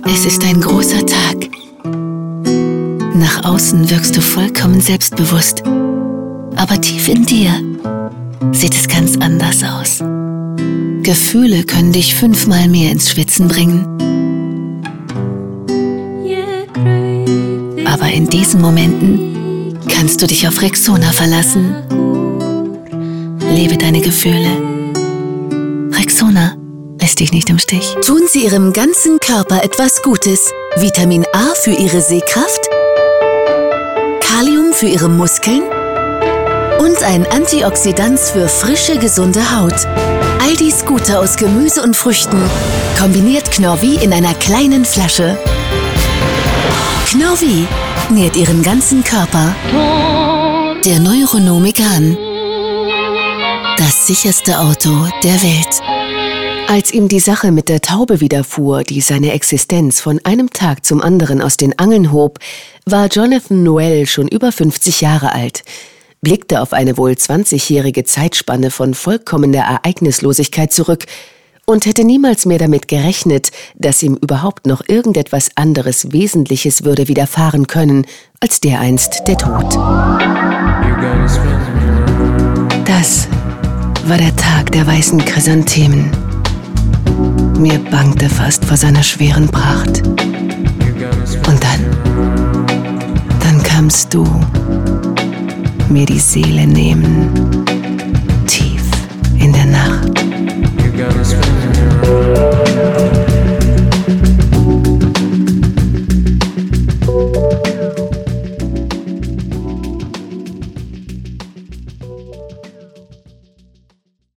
Es ist ein großer Tag. Nach außen wirkst du vollkommen selbstbewusst, aber tief in dir sieht es ganz anders aus. Gefühle können dich 5-mal mehr ins Schwitzen bringen. Aber in diesen Momenten kannst du dich auf Rexona verlassen. Lebe deine Gefühle. Rexona lässt dich nicht im Stich. Tun Sie Ihrem ganzen Körper etwas Gutes. Vitamin A für Ihre Sehkraft, Kalium für Ihre Muskeln und ein Antioxidant für frische, gesunde Haut. All dies Gute aus Gemüse und Früchten kombiniert Knorr-Vi in einer kleinen Flasche. Knorr-Vi nährt Ihren ganzen Körper. Der neue Renault Megane. Das sicherste Auto der Welt. Als ihm die Sache mit der Taube widerfuhr, die seine Existenz von einem Tag zum anderen aus den Angeln hob, war Jonathan Noel schon über 50 Jahre alt, blickte auf eine wohl 20-jährige Zeitspanne von vollkommener Ereignislosigkeit zurück und hätte niemals mehr damit gerechnet, dass ihm überhaupt noch irgendetwas anderes Wesentliches würde widerfahren können, als dereinst der Tod. Das war der Tag der weißen Chrysanthemen. Mir bangte fast vor seiner schweren Pracht. Und dann kamst du, mir die Seele nehmen, tief in der Nacht.